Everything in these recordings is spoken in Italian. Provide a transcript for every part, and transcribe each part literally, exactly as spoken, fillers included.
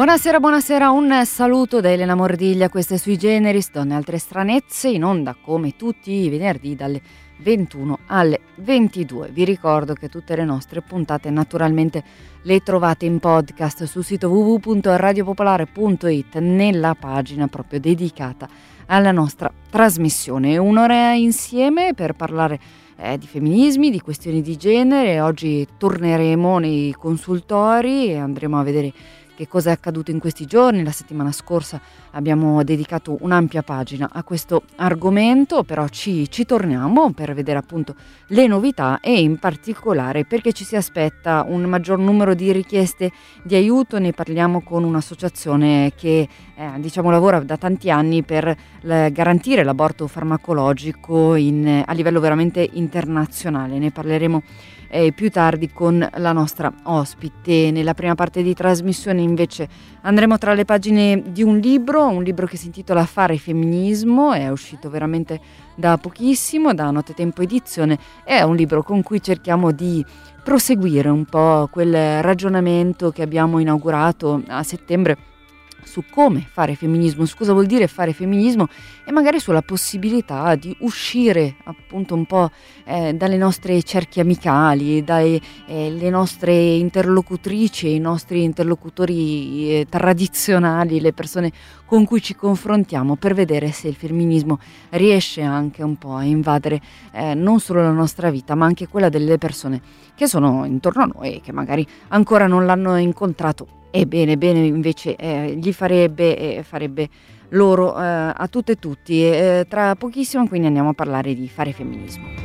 Buonasera, buonasera, un saluto da Elena Mordiglia, queste Sui Generis, Donne e altre stranezze, in onda come tutti i venerdì dalle ventuno alle ventidue. Vi ricordo che tutte le nostre puntate naturalmente le trovate in podcast sul sito w w w punto radio popolare punto i t nella pagina proprio dedicata alla nostra trasmissione. Un'ora insieme per parlare eh, di femminismi, di questioni di genere. Oggi torneremo nei consultori e andremo a vedere che cosa è accaduto in questi giorni. La settimana scorsa abbiamo dedicato un'ampia pagina a questo argomento, però ci, ci torniamo per vedere appunto le novità e in particolare perché ci si aspetta un maggior numero di richieste di aiuto. Ne parliamo con un'associazione che eh, diciamo lavora da tanti anni per l- garantire l'aborto farmacologico in, a livello veramente internazionale. Ne parleremo Eh, più tardi con la nostra ospite. Nella prima parte di trasmissione invece andremo tra le pagine di un libro, un libro che si intitola Fare femminismo, è uscito veramente da pochissimo, da Nottetempo Edizione, è un libro con cui cerchiamo di proseguire un po' quel ragionamento che abbiamo inaugurato a settembre su come fare femminismo, su cosa vuol dire fare femminismo e magari sulla possibilità di uscire appunto un po' eh, dalle nostre cerchie amicali, dalle eh, nostre interlocutrici, i nostri interlocutori eh, tradizionali, le persone con cui ci confrontiamo, per vedere se il femminismo riesce anche un po' a invadere eh, non solo la nostra vita ma anche quella delle persone che sono intorno a noi e che magari ancora non l'hanno incontrato. Ebbene, bene invece eh, gli farebbe e farebbe loro eh, a tutte e tutti. Eh, tra pochissimo quindi andiamo a parlare di fare femminismo.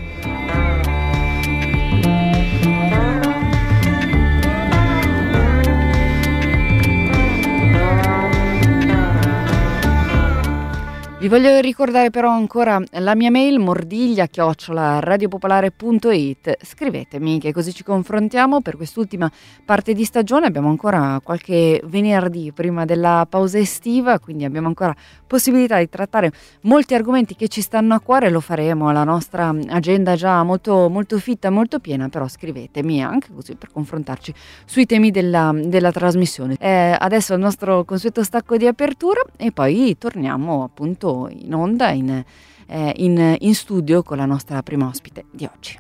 Vi voglio ricordare però ancora la mia mail mordiglia chiocciola radiopopolare punto i t. Scrivetemi che così ci confrontiamo per quest'ultima parte di stagione. Abbiamo ancora qualche venerdì prima della pausa estiva, quindi abbiamo ancora possibilità di trattare molti argomenti che ci stanno a cuore. Lo faremo, la nostra agenda già molto, molto fitta, molto piena, però scrivetemi anche così per confrontarci sui temi della, della trasmissione. Eh, adesso il nostro consueto stacco di apertura e poi torniamo appunto in onda, in, eh, in, in studio con la nostra prima ospite di oggi.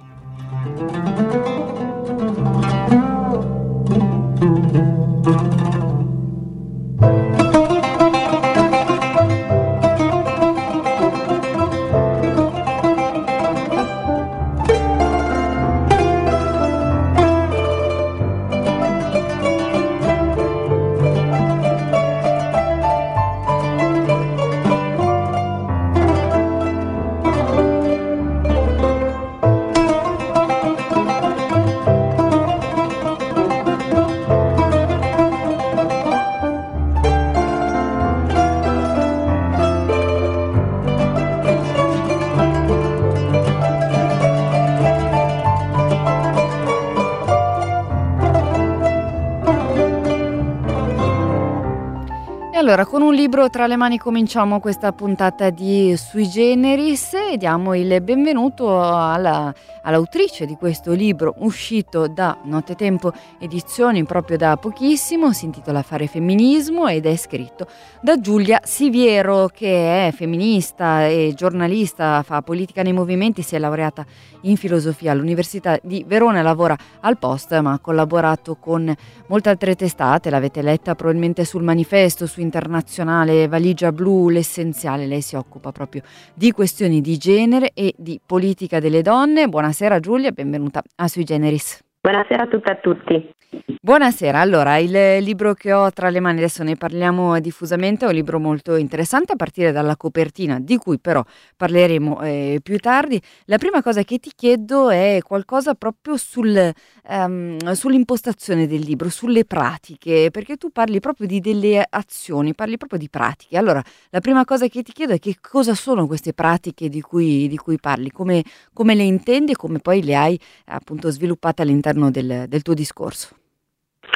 Allora, con un libro tra le mani cominciamo questa puntata di Sui Generis e diamo il benvenuto alla, all'autrice di questo libro uscito da Nottetempo Edizioni proprio da pochissimo. Si intitola Fare femminismo ed è scritto da Giulia Siviero, che è femminista e giornalista, fa politica nei movimenti, si è laureata in filosofia all'Università di Verona, lavora al Post ma ha collaborato con molte altre testate, l'avete letta probabilmente sul Manifesto, su Internazionale, Valigia Blu, L'Essenziale. Lei si occupa proprio di questioni di genere e di politica delle donne. Buonasera Giulia, benvenuta a Sui Generis. Buonasera a tutte e a tutti. Buonasera, allora il libro che ho tra le mani, adesso ne parliamo diffusamente, è un libro molto interessante a partire dalla copertina, di cui però parleremo eh, più tardi. La prima cosa che ti chiedo è qualcosa proprio sul, um, sull'impostazione del libro, sulle pratiche, perché tu parli proprio di delle azioni, parli proprio di pratiche. Allora, la prima cosa che ti chiedo è che cosa sono queste pratiche di cui, di cui parli, come, come le intendi e come poi le hai appunto sviluppate all'interno del, del tuo discorso.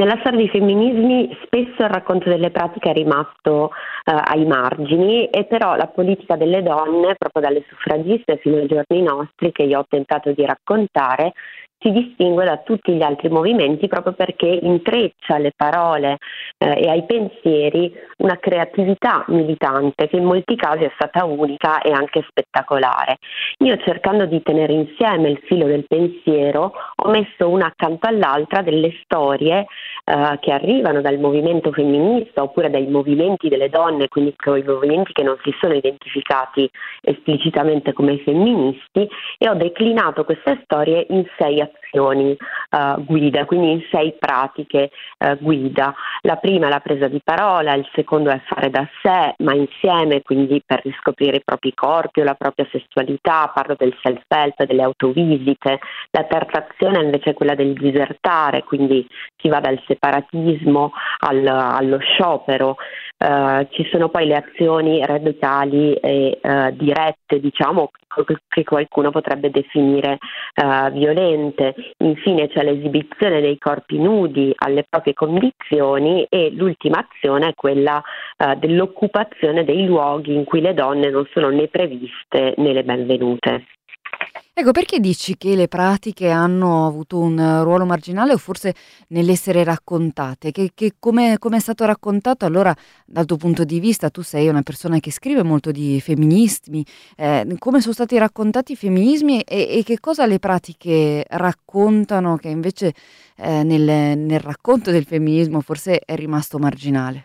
Nella storia dei femminismi spesso il racconto delle pratiche è rimasto eh, ai margini, e però la politica delle donne, proprio dalle suffragiste fino ai giorni nostri, che io ho tentato di raccontare, si distingue da tutti gli altri movimenti proprio perché intreccia alle parole eh, e ai pensieri una creatività militante che in molti casi è stata unica e anche spettacolare. Io, cercando di tenere insieme il filo del pensiero, ho messo una accanto all'altra delle storie eh, che arrivano dal movimento femminista oppure dai movimenti delle donne, quindi quei movimenti che non si sono identificati esplicitamente come femministi, e ho declinato queste storie in sei azioni uh, guida, quindi in sei pratiche uh, guida. La prima è la presa di parola, il secondo è fare da sé, ma insieme, quindi per riscoprire i propri corpi o la propria sessualità, parlo del self-help, delle autovisite. La terza azione è invece quella del disertare, quindi si va dal separatismo al, allo sciopero. Uh, ci sono poi le azioni radicali e uh, dirette, diciamo, che qualcuno potrebbe definire uh, violente. Infine c'è l'esibizione dei corpi nudi alle proprie condizioni, e l'ultima azione è quella uh, dell'occupazione dei luoghi in cui le donne non sono né previste né le benvenute. Ecco, perché dici che le pratiche hanno avuto un ruolo marginale, o forse nell'essere raccontate? Che, che come, come è stato raccontato allora dal tuo punto di vista? Tu sei una persona che scrive molto di femminismi, eh, come sono stati raccontati i femminismi, e, e che cosa le pratiche raccontano che invece eh, nel, nel racconto del femminismo forse è rimasto marginale?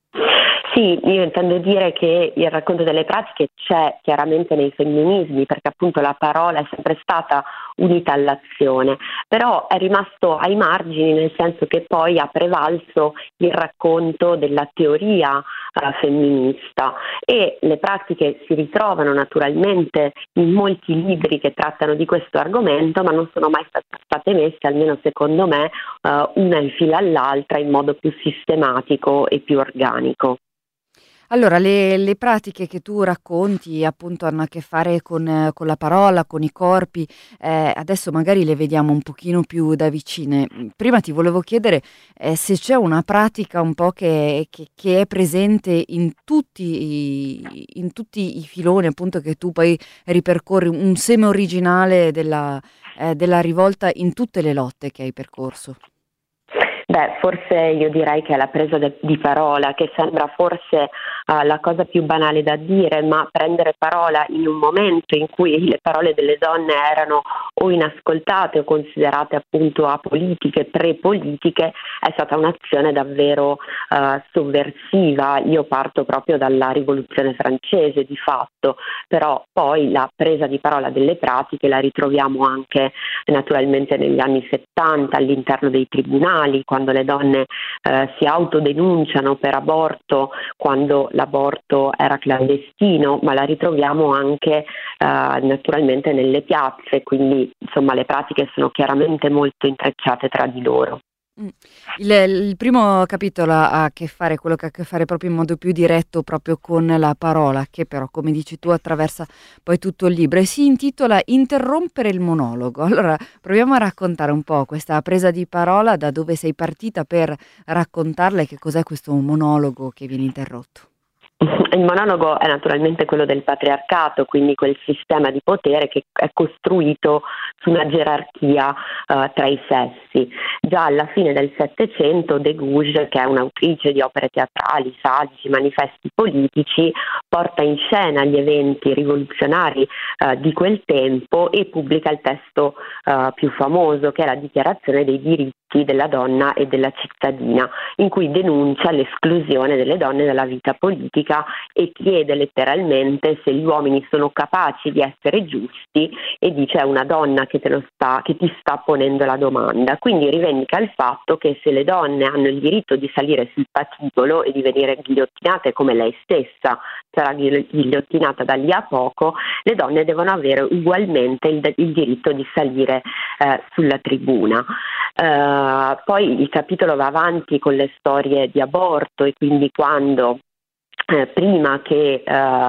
Sì, io intendo dire che il racconto delle pratiche c'è chiaramente nei femminismi, perché appunto la parola è sempre stata unita all'azione, però è rimasto ai margini, nel senso che poi ha prevalso il racconto della teoria uh, femminista, e le pratiche si ritrovano naturalmente in molti libri che trattano di questo argomento, ma non sono mai state messe, almeno secondo me, uh, una in fila all'altra in modo più sistematico e più organico. Allora, le, le pratiche che tu racconti appunto hanno a che fare con, eh, con la parola, con i corpi, eh, adesso magari le vediamo un pochino più da vicine. Prima ti volevo chiedere eh, se c'è una pratica un po' che, che, che è presente in tutti, i, in tutti i filoni, appunto, che tu poi ripercorri, un seme originale della, eh, della rivolta in tutte le lotte che hai percorso. Beh, forse io direi che è la presa de- di parola, che sembra forse uh, la cosa più banale da dire, ma prendere parola in un momento in cui le parole delle donne erano o inascoltate o considerate appunto apolitiche, prepolitiche, è stata un'azione davvero uh, sovversiva. Io parto proprio dalla Rivoluzione francese di fatto, però poi la presa di parola delle pratiche la ritroviamo anche naturalmente negli anni settanta all'interno dei tribunali, quando le donne eh, si autodenunciano per aborto, quando l'aborto era clandestino, ma la ritroviamo anche eh, naturalmente nelle piazze, quindi insomma le pratiche sono chiaramente molto intrecciate tra di loro. Il, il primo capitolo ha a che fare, quello che ha a che fare proprio in modo più diretto proprio con la parola, che però, come dici tu, attraversa poi tutto il libro, e si intitola Interrompere il monologo. Allora proviamo a raccontare un po' questa presa di parola, da dove sei partita per raccontarla, e che cos'è questo monologo che viene interrotto. Il monologo è naturalmente quello del patriarcato, quindi quel sistema di potere che è costruito su una gerarchia uh, tra i sessi. Già alla fine del Settecento de Gouges, che è un'autrice di opere teatrali, saggi, manifesti politici, porta in scena gli eventi rivoluzionari uh, di quel tempo e pubblica il testo uh, più famoso, che è la Dichiarazione dei diritti della donna e della cittadina, in cui denuncia l'esclusione delle donne dalla vita politica e chiede letteralmente se gli uomini sono capaci di essere giusti, e dice è una donna che te lo sta, che ti sta ponendo la domanda. Quindi rivendica il fatto che se le donne hanno il diritto di salire sul patibolo e di venire ghigliottinate, come lei stessa sarà ghigliottinata da lì a poco, le donne devono avere ugualmente il, il diritto di salire eh, sulla tribuna. Uh, poi il capitolo va avanti con le storie di aborto, e quindi quando Eh, prima che eh,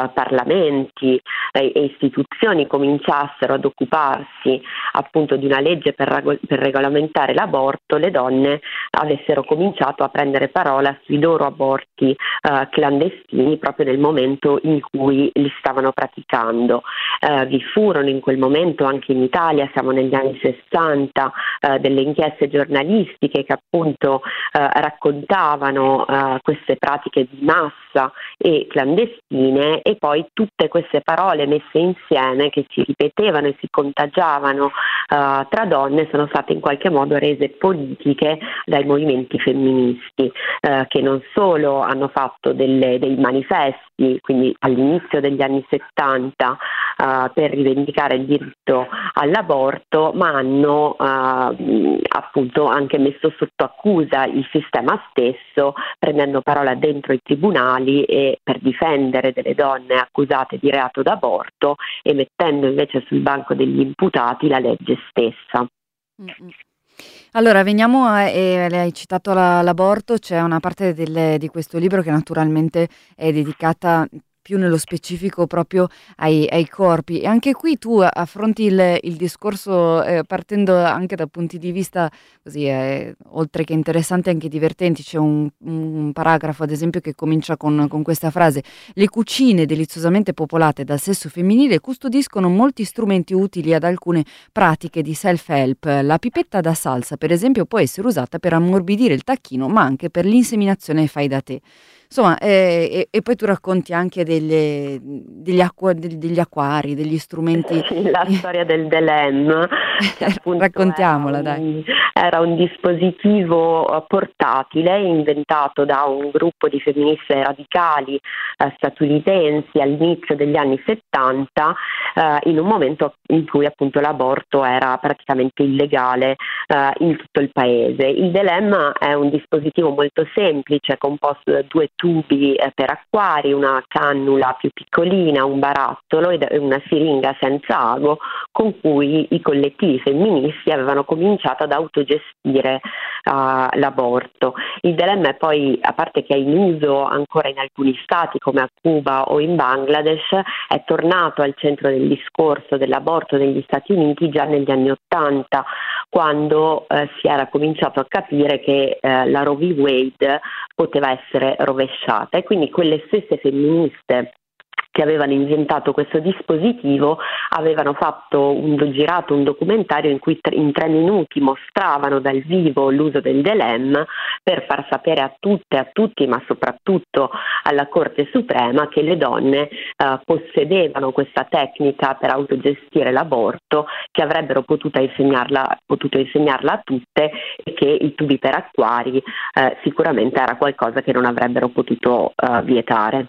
parlamenti eh, e istituzioni cominciassero ad occuparsi appunto di una legge per, rago- per regolamentare l'aborto, le donne avessero cominciato a prendere parola sui loro aborti eh, clandestini proprio nel momento in cui li stavano praticando. Eh, vi furono in quel momento anche in Italia, siamo negli anni sessanta, eh, delle inchieste giornalistiche che appunto eh, raccontavano eh, queste pratiche di massa e clandestine, e poi tutte queste parole messe insieme che si ripetevano e si contagiavano uh, tra donne sono state in qualche modo rese politiche dai movimenti femministi, uh, che non solo hanno fatto delle, dei manifesti, quindi all'inizio degli anni settanta, uh, per rivendicare il diritto all'aborto, ma hanno uh, appunto anche messo sotto accusa il sistema stesso, prendendo parola dentro i tribunali e per difendere delle donne accusate di reato d'aborto e mettendo invece sul banco degli imputati la legge stessa. Mm-mm. Allora, veniamo a, e lei hai citato la- l'aborto, c'è una parte del- di questo libro che naturalmente è dedicata più nello specifico proprio ai, ai corpi, e anche qui tu affronti il, il discorso eh, partendo anche da punti di vista così, eh, oltre che interessanti, anche divertenti. C'è un, un paragrafo ad esempio che comincia con, con questa frase: le cucine deliziosamente popolate dal sesso femminile custodiscono molti strumenti utili ad alcune pratiche di self-help. La pipetta da salsa, per esempio, può essere usata per ammorbidire il tacchino, ma anche per l'inseminazione fai da te. Insomma, eh, e, e poi tu racconti anche delle- degli, acqua- del- degli acquari, degli strumenti. Sì, la storia del Delem, che appunto era Raccontiamola, dai. un, era un dispositivo eh, portatile inventato da un gruppo di femministe radicali eh, statunitensi all'inizio degli anni settanta, eh, in un momento in cui appunto l'aborto era praticamente illegale eh, in tutto il paese. Il Delem è un dispositivo molto semplice, composto da due tubi eh, per acquari, una cannula più piccolina, un barattolo e una siringa senza ago, con cui i collettivi femministi avevano cominciato ad autogestire uh, l'aborto. Il Delem è poi, a parte che è in uso ancora in alcuni stati come a Cuba o in Bangladesh, è tornato al centro del discorso dell'aborto negli Stati Uniti già negli anni Ottanta, quando eh, si era cominciato a capire che eh, la Roe v. Wade poteva essere rovesciata, e quindi quelle stesse femministe che avevano inventato questo dispositivo avevano fatto un girato un documentario in cui tre, in tre minuti mostravano dal vivo l'uso del Delem, per far sapere a tutte e a tutti, ma soprattutto alla Corte Suprema, che le donne eh, possedevano questa tecnica per autogestire l'aborto, che avrebbero potuto insegnarla, potuto insegnarla a tutte, e che i tubi per acquari eh, sicuramente era qualcosa che non avrebbero potuto eh, vietare.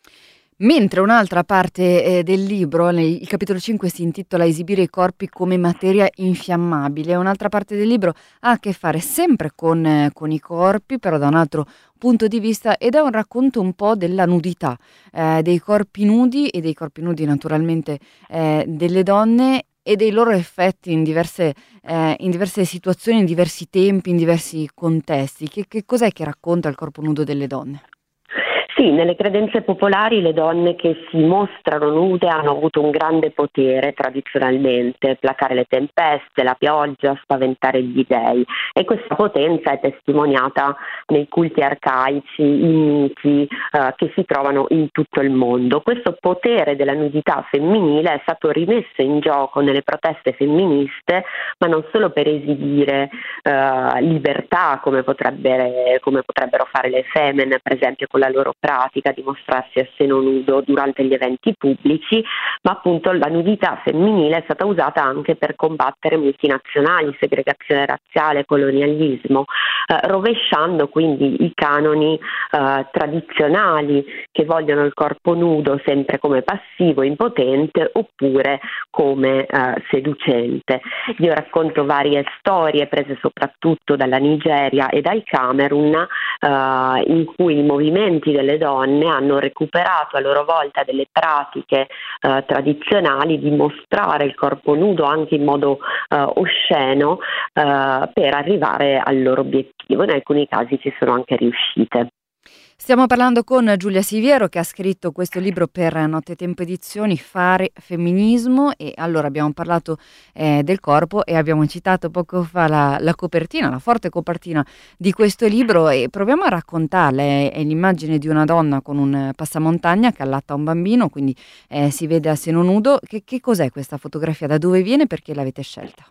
Mentre un'altra parte eh, del libro, nel- il capitolo cinque, si intitola Esibire i corpi come materia infiammabile. Un'altra parte del libro ha a che fare sempre con, eh, con i corpi, però da un altro punto di vista, ed è un racconto un po' della nudità, eh, dei corpi nudi e dei corpi nudi naturalmente eh, delle donne, e dei loro effetti in diverse, eh, in diverse situazioni, in diversi tempi, in diversi contesti. Che, che cos'è che racconta il corpo nudo delle donne? Sì, nelle credenze popolari le donne che si mostrano nude hanno avuto un grande potere tradizionalmente: placare le tempeste, la pioggia, spaventare gli dei, e questa potenza è testimoniata nei culti arcaici, in miti eh, che si trovano in tutto il mondo. Questo potere della nudità femminile è stato rimesso in gioco nelle proteste femministe, ma non solo per esibire eh, libertà, come, potrebbe, come potrebbero fare le femmine, per esempio, con la loro pratica di mostrarsi a seno nudo durante gli eventi pubblici, ma appunto la nudità femminile è stata usata anche per combattere multinazionali, segregazione razziale, colonialismo, eh, rovesciando quindi i canoni eh, tradizionali che vogliono il corpo nudo sempre come passivo, impotente, oppure come eh, seducente. Io racconto varie storie prese soprattutto dalla Nigeria e dal Camerun, eh, in cui i movimenti delle donne hanno recuperato a loro volta delle pratiche eh, tradizionali di mostrare il corpo nudo anche in modo eh, osceno, eh, per arrivare al loro obiettivo. In alcuni casi ci sono anche riuscite. Stiamo parlando con Giulia Siviero, che ha scritto questo libro per Nottetempo Edizioni, Fare Femminismo, e allora abbiamo parlato eh, del corpo e abbiamo citato poco fa la, la copertina, la forte copertina di questo libro, e proviamo a raccontarla. È, è l'immagine di una donna con un passamontagna che allatta un bambino, quindi eh, si vede a seno nudo. Che, che cos'è questa fotografia? Da dove viene? Perché l'avete scelta?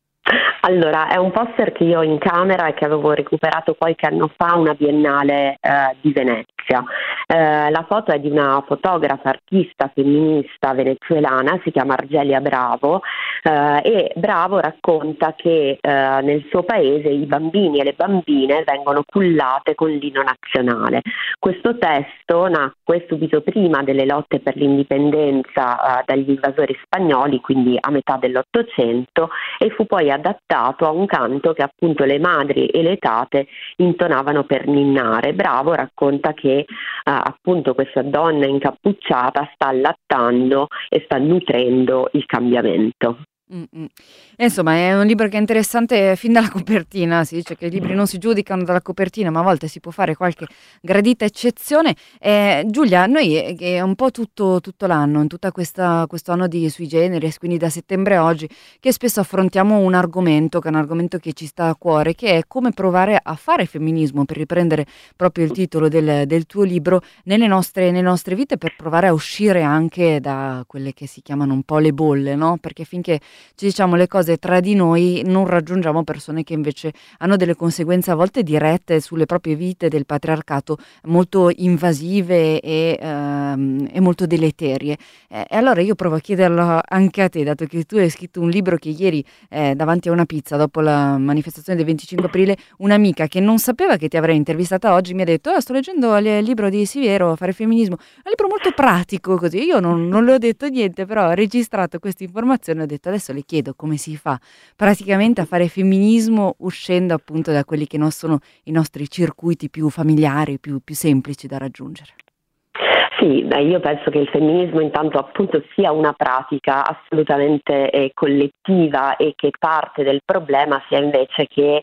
Allora, è un poster che io ho in camera e che avevo recuperato qualche anno fa a una biennale eh, di Venezia. Eh, la foto è di una fotografa, artista, femminista venezuelana, si chiama Argelia Bravo, eh, e Bravo racconta che eh, nel suo paese i bambini e le bambine vengono cullate con l'inno nazionale. Questo testo nacque subito prima delle lotte per l'indipendenza eh, dagli invasori spagnoli, quindi a metà dell'Ottocento, e fu poi adattato a un canto che appunto le madri e le tate intonavano per ninnare. Bravo racconta che eh, appunto questa donna incappucciata sta allattando e sta nutrendo il cambiamento. Mm-mm. Insomma, è un libro che è interessante fin dalla copertina. Si dice che i libri non si giudicano dalla copertina, ma a volte si può fare qualche gradita eccezione. Eh, Giulia, noi è, è un po' tutto, tutto l'anno, in tutta questa questo anno di Sui Generis, quindi da settembre a oggi, che spesso affrontiamo un argomento che è un argomento che ci sta a cuore, che è come provare a fare femminismo, per riprendere proprio il titolo del, del tuo libro, nelle nostre, nelle nostre vite, per provare a uscire anche da quelle che si chiamano un po' le bolle, no? Perché finché ci diciamo le cose tra di noi non raggiungiamo persone che invece hanno delle conseguenze a volte dirette sulle proprie vite del patriarcato, molto invasive e, ehm, e molto deleterie. Eh, e allora io provo a chiederlo anche a te, dato che tu hai scritto un libro che ieri eh, davanti a una pizza, dopo la manifestazione del venticinque aprile, un'amica che non sapeva che ti avrei intervistata oggi mi ha detto: oh, sto leggendo il libro di Siviero, Fare Femminismo. È un libro molto pratico, così. Io non, non le ho detto niente, però ho registrato questa informazione e ho detto: adesso le chiedo come si fa praticamente a fare femminismo uscendo appunto da quelli che non sono i nostri circuiti più familiari, più, più semplici da raggiungere. Sì, beh, io penso che il femminismo intanto appunto sia una pratica assolutamente eh, collettiva, e che parte del problema sia invece che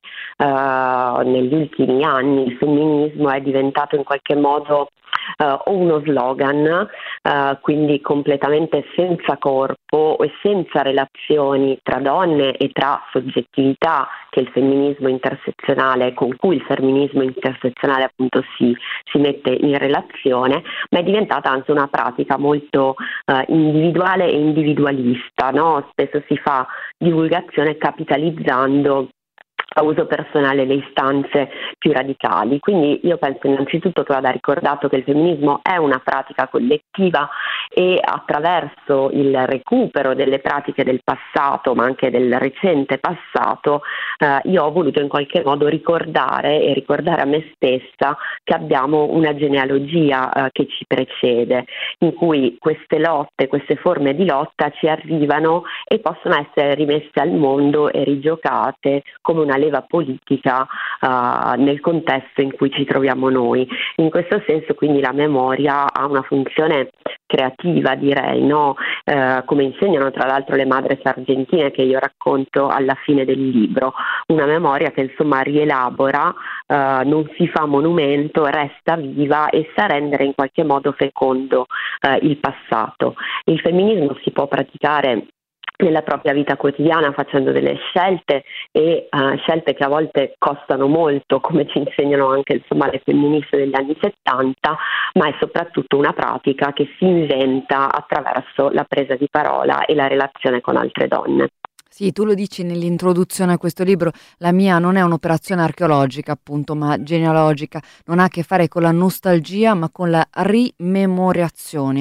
eh, negli ultimi anni il femminismo è diventato in qualche modo Uh, o uno slogan, uh, quindi completamente senza corpo e senza relazioni tra donne e tra soggettività, che il femminismo intersezionale, con cui il femminismo intersezionale appunto si, si mette in relazione, ma è diventata anche una pratica molto uh, individuale e individualista, no? Spesso si fa divulgazione capitalizzando a uso personale le istanze più radicali. Quindi io penso innanzitutto che vada ricordato che il femminismo è una pratica collettiva, e attraverso il recupero delle pratiche del passato, ma anche del recente passato, eh, io ho voluto in qualche modo ricordare e ricordare a me stessa che abbiamo una genealogia eh, che ci precede, in cui queste lotte, queste forme di lotta ci arrivano e possono essere rimesse al mondo e rigiocate come una leva politica uh, nel contesto in cui ci troviamo noi. In questo senso quindi la memoria ha una funzione creativa, direi, no? Eh, come insegnano tra l'altro le madri argentine che io racconto alla fine del libro, una memoria che insomma rielabora, eh, non si fa monumento, resta viva e sa rendere in qualche modo fecondo eh, il passato. Il femminismo si può praticare nella propria vita quotidiana facendo delle scelte, e uh, scelte che a volte costano molto, come ci insegnano anche insomma le femministe degli anni settanta, ma è soprattutto una pratica che si inventa attraverso la presa di parola e la relazione con altre donne. Sì, tu lo dici nell'introduzione a questo libro, la mia non è un'operazione archeologica appunto, ma genealogica, non ha a che fare con la nostalgia ma con la rimemorazione.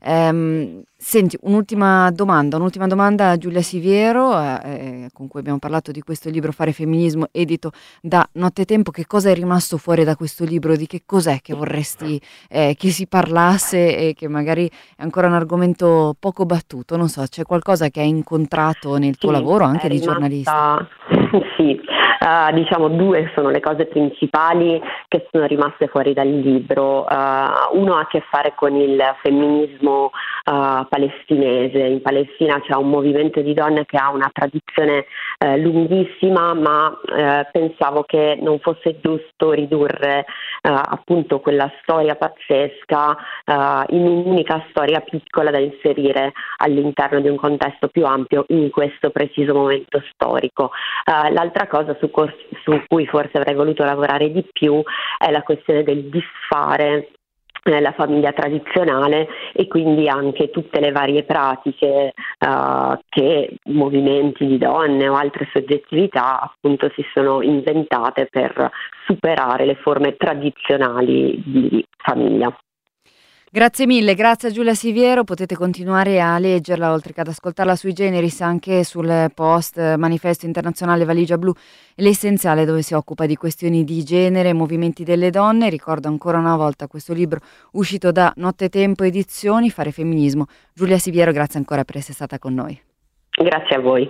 Ehm, senti, un'ultima domanda, un'ultima domanda a Giulia Siviero, eh, con cui abbiamo parlato di questo libro Fare Femminismo, edito da Nottetempo. Che cosa è rimasto fuori da questo libro? Di che cos'è che vorresti eh, che si parlasse e che magari è ancora un argomento poco battuto? Non so, c'è qualcosa che hai incontrato nel tuo Sì, lavoro anche di rimasta... giornalista? Sì, uh, diciamo due sono le cose principali che sono rimaste fuori dal libro. Uh, uno ha a che fare con il femminismo uh, palestinese. In Palestina c'è un movimento di donne che ha una tradizione uh, lunghissima, ma uh, pensavo che non fosse giusto ridurre uh, appunto quella storia pazzesca uh, in un'unica storia piccola da inserire all'interno di un contesto più ampio in questo preciso momento storico. Uh, l'altra cosa su, cor- su cui forse avrei voluto lavorare di più è la questione del disfare la famiglia tradizionale e quindi anche tutte le varie pratiche uh, che movimenti di donne o altre soggettività appunto si sono inventate per superare le forme tradizionali di famiglia. Grazie mille, grazie a Giulia Siviero, potete continuare a leggerla oltre che ad ascoltarla sui generis anche sul post Manifesto Internazionale Valigia Blu, l'essenziale, dove si occupa di questioni di genere e movimenti delle donne. Ricordo ancora una volta questo libro uscito da Nottetempo Edizioni, Fare Femminismo. Giulia Siviero, grazie ancora per essere stata con noi. Grazie a voi.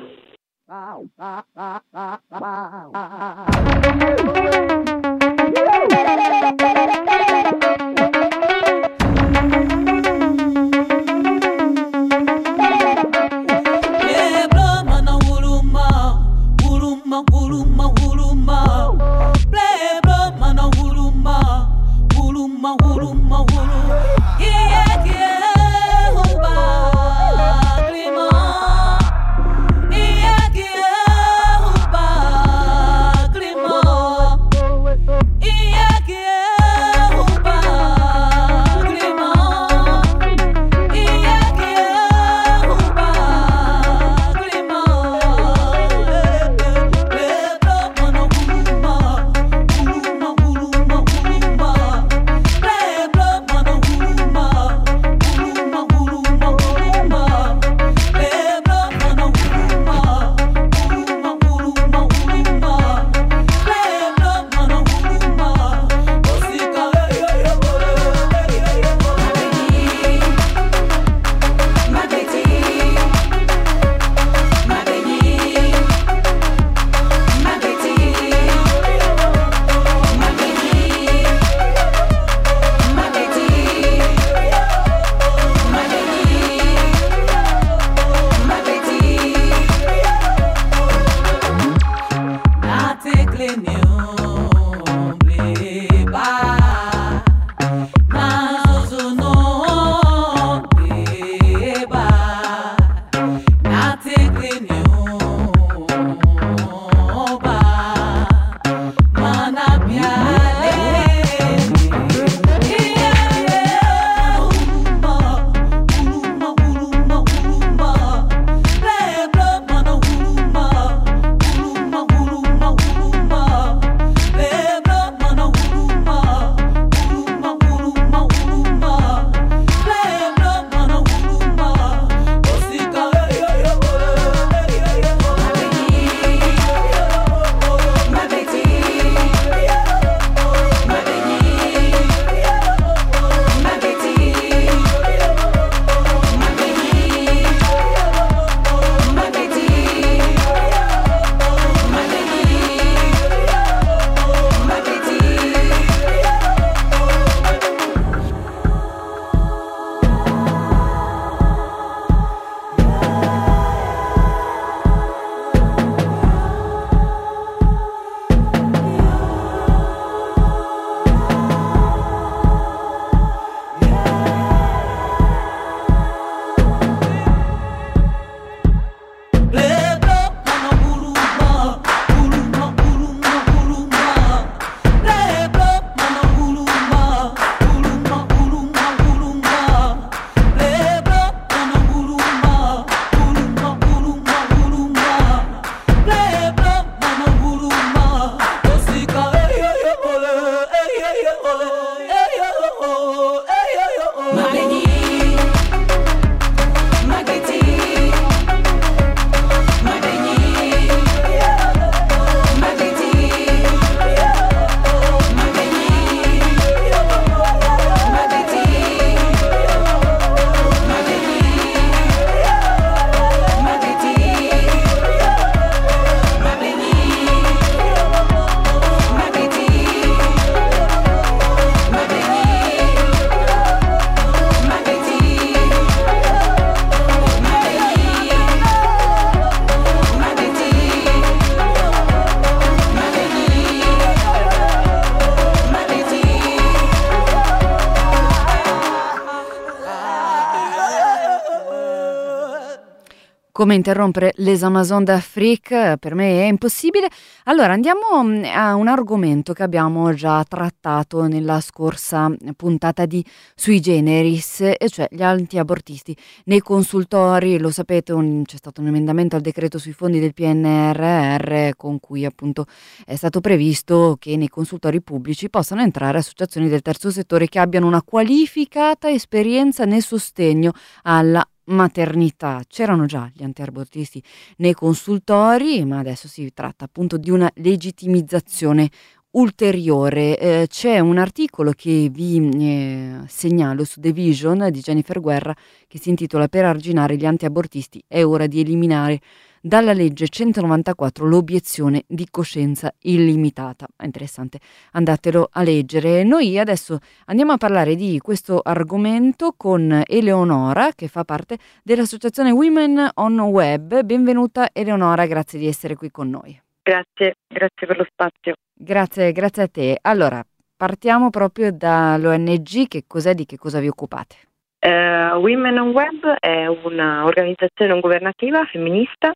Come interrompere les Amazon d'Afrique per me è impossibile. Allora andiamo a un argomento che abbiamo già trattato nella scorsa puntata di Sui Generis, e cioè gli antiabortisti nei consultori. Lo sapete, un, c'è stato un emendamento al decreto sui fondi del P N R R con cui appunto è stato previsto che nei consultori pubblici possano entrare associazioni del terzo settore che abbiano una qualificata esperienza nel sostegno alla maternità. C'erano già gli antiabortisti nei consultori, ma adesso si tratta appunto di una legittimizzazione ulteriore. Eh, c'è un articolo che vi eh, segnalo su The Vision di Jennifer Guerra che si intitola "Per arginare gli antiabortisti è ora di eliminare dalla legge centonovantaquattro l'obiezione di coscienza illimitata". È interessante, andatelo a leggere. Noi adesso andiamo a parlare di questo argomento con Eleonora, che fa parte dell'associazione Women on Web. Benvenuta Eleonora, grazie di essere qui con noi. Grazie, grazie per lo spazio. Grazie, grazie a te. Allora, partiamo proprio dall'O N G. Che cos'è, di che cosa vi occupate? Uh, Women on Web è un'organizzazione non governativa femminista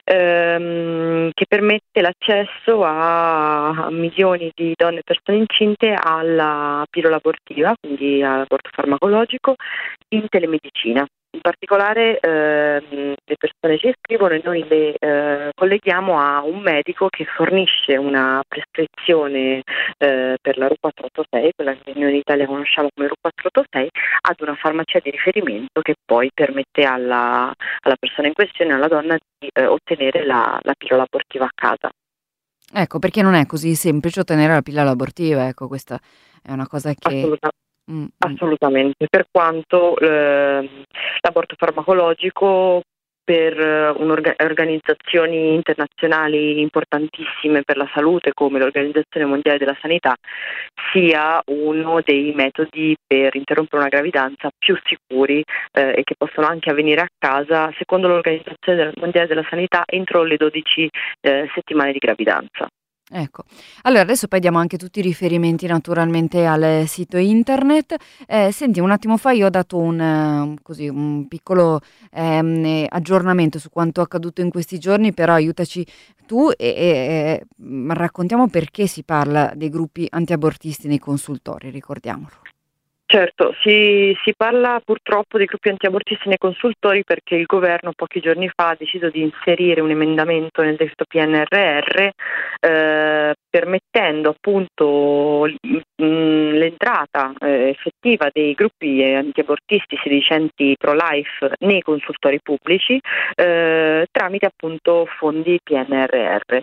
ehm, che permette l'accesso a milioni di donne e persone incinte alla pillola abortiva, quindi all'aborto farmacologico, in telemedicina. In particolare ehm, le persone ci iscrivono e noi le eh, colleghiamo a un medico che fornisce una prescrizione eh, per la R U quattrocentottantasei, quella che noi in Italia conosciamo come R U quattrocentottantasei, ad una farmacia di riferimento che poi permette alla, alla persona in questione, alla donna, di eh, ottenere la, la pillola abortiva a casa. Ecco, perché non è così semplice ottenere la pillola abortiva, ecco, questa è una cosa che... Assolutamente. Mm, Assolutamente, per quanto eh, l'aborto farmacologico per uh, organizzazioni internazionali importantissime per la salute come l'Organizzazione Mondiale della Sanità sia uno dei metodi per interrompere una gravidanza più sicuri eh, e che possono anche avvenire a casa, secondo l'Organizzazione Mondiale della Sanità, entro le dodici eh, settimane di gravidanza. Ecco, allora adesso poi diamo anche tutti i riferimenti naturalmente al sito internet. Eh, senti, un attimo fa io ho dato un, eh, così, un piccolo ehm, aggiornamento su quanto accaduto in questi giorni, però aiutaci tu e, e raccontiamo perché si parla dei gruppi antiabortisti nei consultori, ricordiamolo. Certo, si, si parla purtroppo dei gruppi antiabortisti nei consultori perché il governo pochi giorni fa ha deciso di inserire un emendamento nel decreto P N R R eh, permettendo appunto mh, l'entrata eh, effettiva dei gruppi antiabortisti sedicenti pro-life nei consultori pubblici eh, tramite appunto fondi P N R R.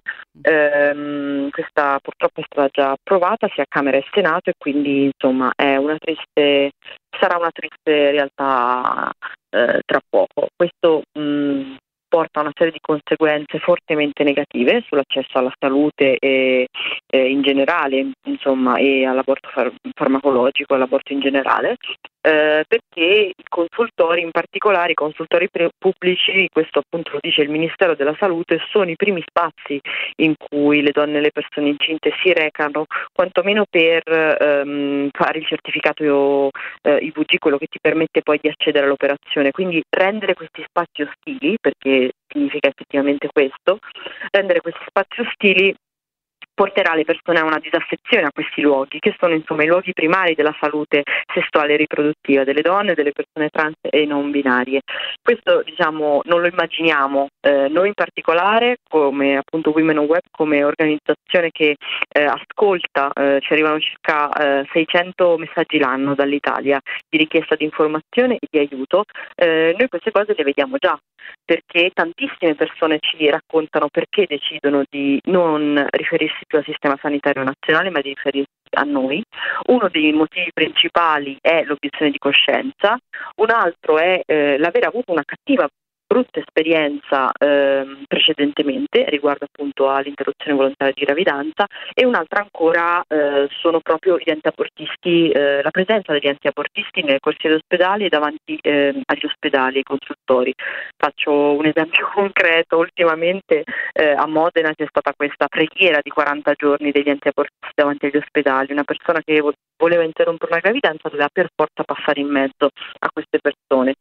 Eh, questa purtroppo è stata già approvata sia a Camera e Senato e quindi insomma è una triste sarà una triste realtà eh, tra poco. Questo mh, porta a una serie di conseguenze fortemente negative sull'accesso alla salute e eh, in generale, insomma, e all'aborto far- farmacologico, all'aborto in generale, eh, perché i consultori, in particolare i consultori pre- pubblici, questo appunto lo dice il Ministero della Salute, sono i primi spazi in cui le donne e le persone incinte si recano, quantomeno per ehm, fare il certificato eh, I V G, quello che ti permette poi di accedere all'operazione. Quindi rendere questi spazi ostili, perché significa effettivamente questo, rendere questi spazi ostili porterà le persone a una disaffezione a questi luoghi, che sono insomma i luoghi primari della salute sessuale e riproduttiva delle donne, delle persone trans e non binarie. Questo diciamo non lo immaginiamo eh, noi in particolare come appunto Women on Web, come organizzazione che eh, ascolta, eh, ci arrivano circa eh, seicento messaggi l'anno dall'Italia di richiesta di informazione e di aiuto. Eh, noi queste cose le vediamo già, perché tantissime persone ci raccontano perché decidono di non riferirsi più al sistema sanitario nazionale ma di riferirsi a noi. Uno dei motivi principali è l'obiezione di coscienza, un altro è eh, l'aver avuto una cattiva brutta esperienza eh, precedentemente riguardo appunto all'interruzione volontaria di gravidanza, e un'altra ancora eh, sono proprio gli antiabortisti, eh, la presenza degli antiabortisti nelle corsie d'ospedali e davanti eh, agli ospedali e consultori. Faccio un esempio concreto: ultimamente eh, a Modena c'è stata questa preghiera di quaranta giorni degli antiabortisti davanti agli ospedali. Una persona che voleva interrompere una gravidanza doveva per forza passare in mezzo a queste persone.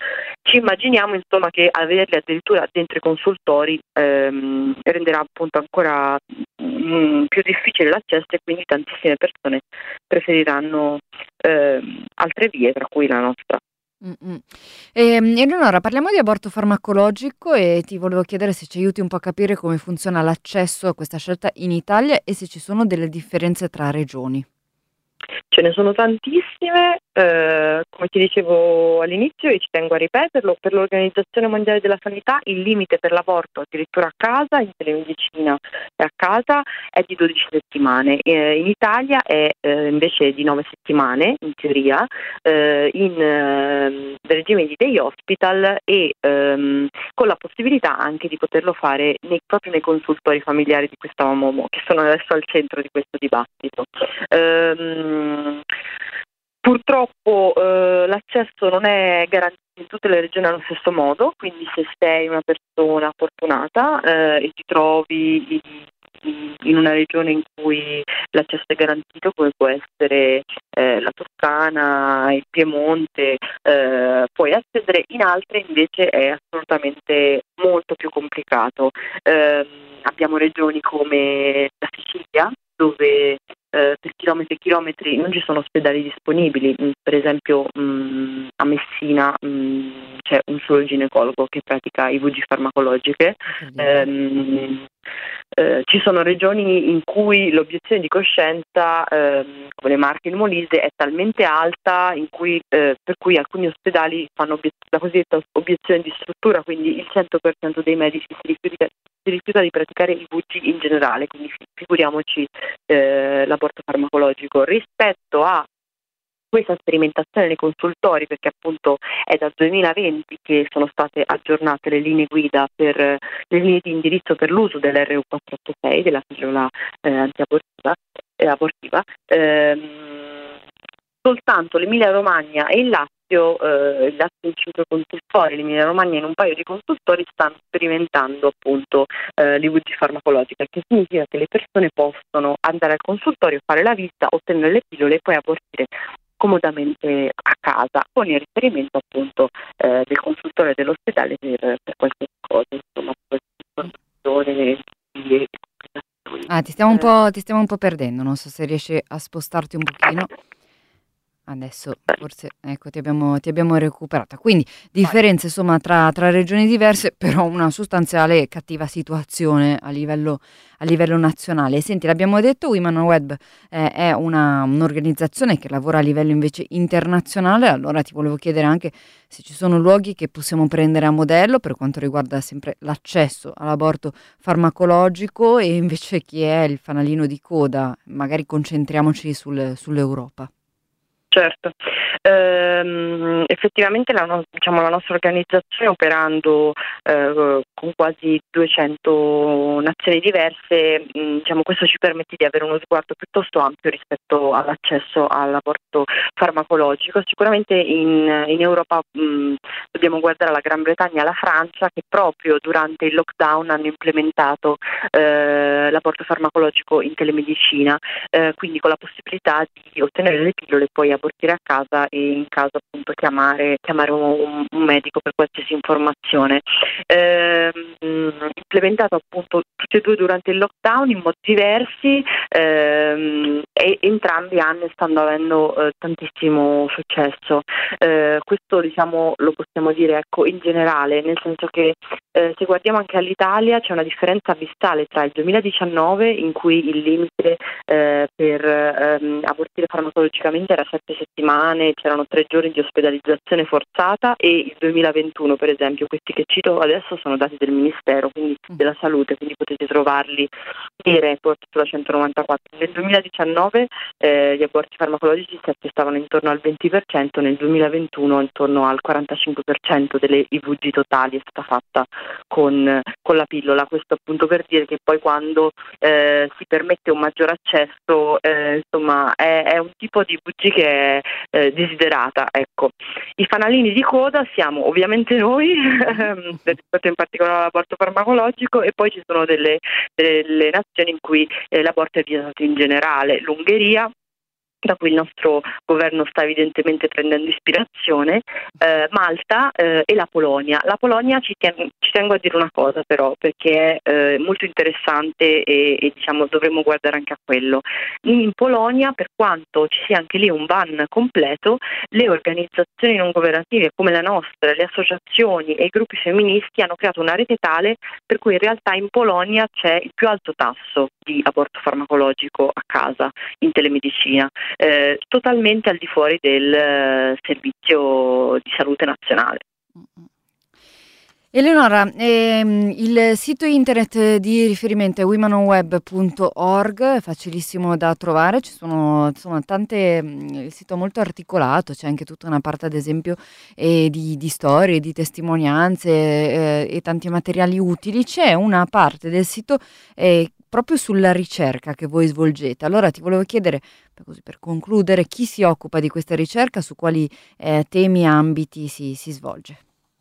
ci immaginiamo insomma che averli addirittura dentro i consultori ehm, renderà appunto ancora mh, più difficile l'accesso, e quindi tantissime persone preferiranno ehm, altre vie, tra cui la nostra. Mm-mm. Ehm, Eleonora, parliamo di aborto farmacologico e ti volevo chiedere se ci aiuti un po' a capire come funziona l'accesso a questa scelta in Italia e se ci sono delle differenze tra regioni. Ce ne sono tantissime, eh, come ti dicevo all'inizio e ci tengo a ripeterlo, per l'Organizzazione Mondiale della Sanità il limite per l'aborto addirittura a casa, in telemedicina e a casa, è di dodici settimane. Eh, in Italia è eh, invece di nove settimane, in teoria, eh, in eh, regime di day hospital e ehm, con la possibilità anche di poterlo fare nei, proprio nei consultori familiari di questa mamma, che sono adesso al centro di questo dibattito. Ehm, Purtroppo eh, l'accesso non è garantito in tutte le regioni allo stesso modo, quindi se sei una persona fortunata eh, e ti trovi in, in una regione in cui l'accesso è garantito, come può essere eh, la Toscana, il Piemonte, eh, puoi accedere, in altre invece è assolutamente molto più complicato. Eh, abbiamo regioni come la Sicilia, dove eh, per chilometri e chilometri non ci sono ospedali disponibili. Mm, per esempio mh, a Messina mh, c'è un solo ginecologo che pratica I V G farmacologiche. Ehm, eh, ci sono regioni in cui l'obiezione di coscienza, ehm, come le Marche e il Molise, è talmente alta in cui, eh, per cui alcuni ospedali fanno obiez- la cosiddetta obiezione di struttura, quindi il cento per cento dei medici si rifiuta, si rifiuta di praticare I V G in generale, quindi figuriamoci eh, l'aborto farmacologico. Rispetto a questa sperimentazione nei consultori, perché appunto è dal duemilaventi che sono state aggiornate le linee guida per le linee di indirizzo per l'uso dell'R U quattrocentottantasei, della pillola eh, antiabortiva, eh, abortiva, ehm, soltanto l'Emilia Romagna e il Lazio, eh, il Lazio in cinque consultori, l'Emilia Romagna in un paio di consultori, stanno sperimentando appunto eh, l'I V G farmacologica, che significa che le persone possono andare al consultorio, fare la visita, ottenere le pillole e poi abortire comodamente a casa, con il riferimento appunto eh, del consultore dell'ospedale per, per qualsiasi cosa, insomma, per informazione e complicazioni. Ah, ti stiamo un po', ti stiamo un po' perdendo, non so se riesci a spostarti un pochino. Adesso forse ecco ti abbiamo, ti abbiamo recuperata. Quindi differenze insomma tra, tra regioni diverse, però una sostanziale cattiva situazione a livello, a livello nazionale. Senti, l'abbiamo detto, Women on Web eh, è una, un'organizzazione che lavora a livello invece internazionale, allora ti volevo chiedere anche se ci sono luoghi che possiamo prendere a modello per quanto riguarda sempre l'accesso all'aborto farmacologico e invece chi è il fanalino di coda, magari concentriamoci sul, sull'Europa. Certo, ehm, effettivamente la, no- diciamo, la nostra organizzazione, operando eh, con quasi duecento nazioni diverse, mh, diciamo, questo ci permette di avere uno sguardo piuttosto ampio rispetto all'accesso all'aborto farmacologico. Sicuramente in, in Europa mh, dobbiamo guardare alla Gran Bretagna e alla Francia, che proprio durante il lockdown hanno implementato eh, l'aborto farmacologico in telemedicina, eh, quindi con la possibilità di ottenere le pillole e poi abortire a casa e in caso appunto chiamare, chiamare un, un medico per qualsiasi informazione. Eh, implementato appunto tutti e due durante il lockdown in modi diversi, ehm, e entrambi anni stanno avendo eh, tantissimo successo. Eh, questo diciamo lo possiamo dire ecco in generale, nel senso che eh, se guardiamo anche all'Italia c'è una differenza abissale tra il duemiladiciannove, in cui il limite eh, per ehm, abortire farmacologicamente era sette settimane, c'erano tre giorni di ospedalizzazione forzata, e il duemilaventuno per esempio, questi che cito adesso sono dati del Ministero, quindi della Salute, quindi potete trovarli nei report sulla centonovantaquattro. Nel duemiladiciannove eh, gli aborti farmacologici si attestavano intorno al venti per cento, nel duemilaventuno intorno al quarantacinque per cento delle I V G totali è stata fatta con, con la pillola. Questo appunto per dire che poi quando eh, si permette un maggior accesso, eh, insomma è, è un tipo di I V G che è eh, desiderata. Ecco. I fanalini di coda siamo ovviamente noi, rispetto in particolare all'aborto farmacologico, e poi ci sono delle, delle nazioni in cui eh, l'aborto è vietato in generale. L'Ungheria da cui il nostro governo sta evidentemente prendendo ispirazione, eh, Malta eh, e la Polonia. La Polonia ci, ten- ci tengo a dire una cosa però, perché è eh, molto interessante e, e diciamo dovremmo guardare anche a quello. In Polonia, per quanto ci sia anche lì un ban completo, le organizzazioni non governative come la nostra, le associazioni e i gruppi femministi hanno creato una rete tale per cui in realtà in Polonia c'è il più alto tasso di aborto farmacologico a casa in telemedicina. Eh, totalmente al di fuori del eh, servizio di salute nazionale. Eleonora, ehm, il sito internet di riferimento è women on web punto org, è facilissimo da trovare, ci sono insomma tante, il sito è molto articolato, c'è anche tutta una parte ad esempio eh, di, di storie, di testimonianze eh, e tanti materiali utili. C'è una parte del sito eh, proprio sulla ricerca che voi svolgete. Allora ti volevo chiedere, per, così, per concludere, chi si occupa di questa ricerca, su quali eh, temi e ambiti si, si svolge?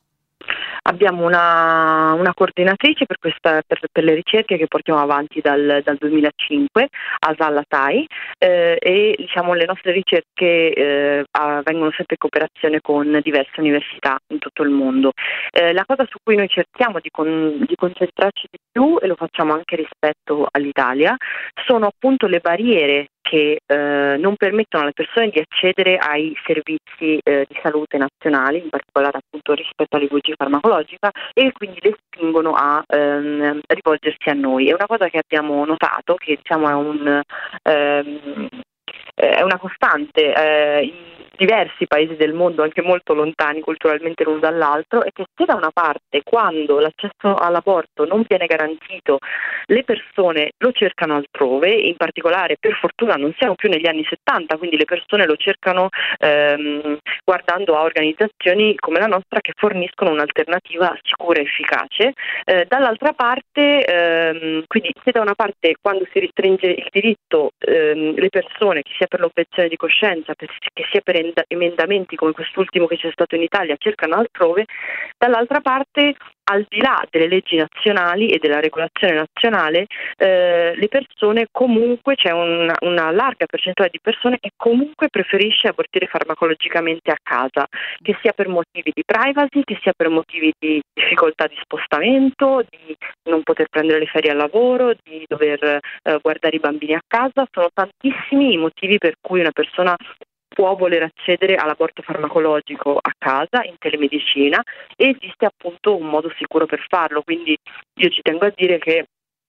Abbiamo una, una coordinatrice per, questa, per, per le ricerche che portiamo avanti dal, dal duemilacinque, Asal Tai, eh, e diciamo, le nostre ricerche eh, avvengono sempre in cooperazione con diverse università in tutto il mondo. Eh, la cosa su cui noi cerchiamo di, con, di concentrarci di più, e lo facciamo anche rispetto all'Italia, sono appunto le barriere che eh, non permettono alle persone di accedere ai servizi eh, di salute nazionali, in particolare appunto rispetto all'I V G farmacologica, e quindi le spingono a ehm, rivolgersi a noi. È una cosa che abbiamo notato, che diciamo è un ehm, è una costante eh, in diversi paesi del mondo, anche molto lontani culturalmente l'uno dall'altro, e che se da una parte, quando l'accesso all'aborto non viene garantito, le persone lo cercano altrove, in particolare per fortuna non siamo più negli anni settanta, quindi le persone lo cercano ehm, guardando a organizzazioni come la nostra che forniscono un'alternativa sicura e efficace. Eh, dall'altra parte, ehm, quindi se da una parte quando si restringe il diritto ehm, le persone, che sia per l'obiezione di coscienza, per, che sia per emendamenti come quest'ultimo che c'è stato in Italia, cercano altrove, dall'altra parte, al di là delle leggi nazionali e della regolazione nazionale, eh, le persone comunque, c'è una, una larga percentuale di persone che comunque preferisce abortire farmacologicamente a casa, che sia per motivi di privacy, che sia per motivi di difficoltà di spostamento, di non poter prendere le ferie al lavoro, di dover eh, guardare i bambini a casa. Sono tantissimi i motivi per cui una persona può voler accedere all'aborto farmacologico a casa, in telemedicina, e esiste appunto un modo sicuro per farlo. Quindi io ci tengo a dire che,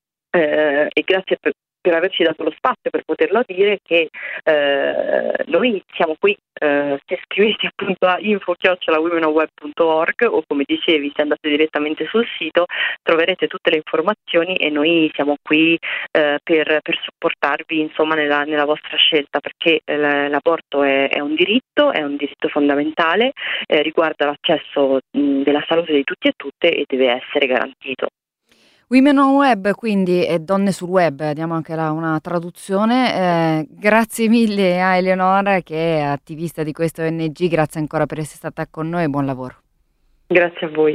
eh, e grazie per, per averci dato lo spazio per poterlo dire, che eh, noi siamo qui, eh, se scrivete appunto a info chiocciola women on web punto org, o come dicevi, se andate direttamente sul sito troverete tutte le informazioni, e noi siamo qui eh, per, per supportarvi insomma nella, nella vostra scelta, perché eh, l'aborto è, è un diritto, è un diritto fondamentale, eh, riguarda l'accesso mh, della salute di tutti e tutte, e deve essere garantito. Women on Web, quindi è donne sul web, diamo anche là una traduzione. Eh, grazie mille a Eleonora, che è attivista di questa O N G, grazie ancora per essere stata con noi e buon lavoro. Grazie a voi.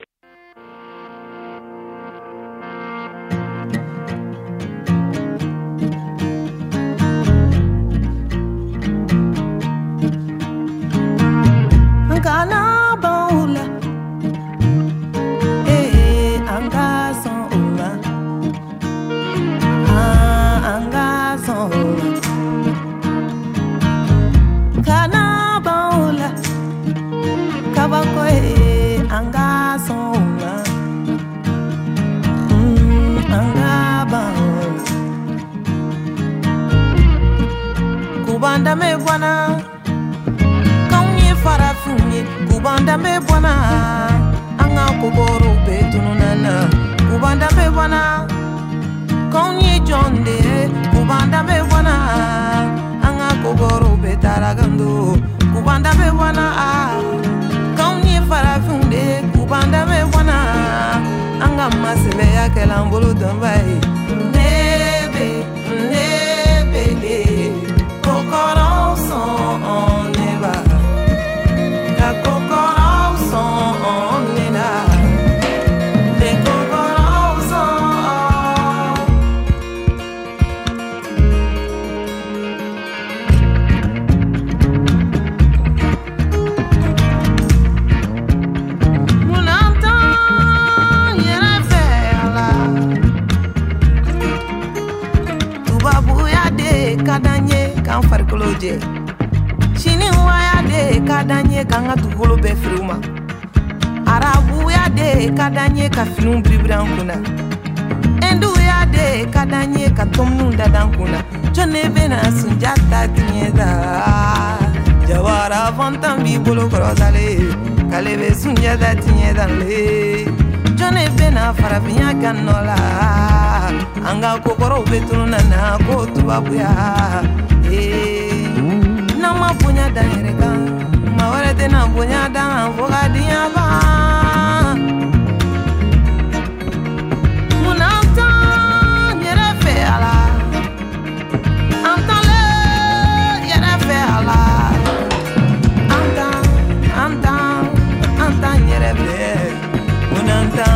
Kubanda me bwana, kaunye farafunye. Kubanda me bwana, anga kuboro betununana. Kubanda me bwana, kaunye jonde. Kubanda me bwana, anga kuboro betaragando. Kubanda me bwana, kaunye farafunye. Kubanda me bwana, anga masile ya kelambulu dombai. Nebe, nebe. Coração on neva, a coração on nena, de coração. je Chini waya de kadanye kanga dugolo be fruma Arabu ya de kadanye ka film bribran kuna Endu ya de kadanye ka tomnu dadan kuna Jone bena sunjata tinyeda Jawara fontan bi bolo krosale Kalebe sunjata tinyeda le Jone bena farabinya kanola Anga kokoro betruna na ko tubabuya eh nama punya dangereka mawara tena punya dan foga dia ba munanta nyere fe ala antale nyere fe ala anta anta anta nyere fe munanta